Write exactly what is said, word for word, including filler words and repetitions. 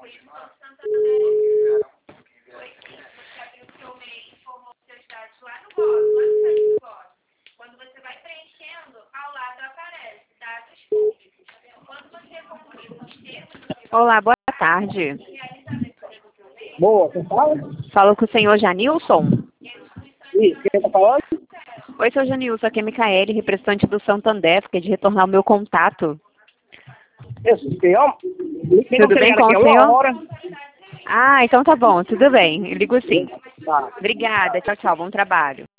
Quando você vai preenchendo, ao lado aparece dados públicos. Quando você concluir os termos... Olá, boa tarde. Boa, quem fala? Falo com o senhor Janilson. Isso, quem está falando? Oi, senhor Janilson, aqui é Micaele, representante do Santander, fiquei de retornar o meu contato. Isso, senhor. Tudo bem com o uma senhor? hora. Ah, então tá bom, tudo bem, eu ligo sim. Tá. Obrigada, tchau, tchau, bom trabalho.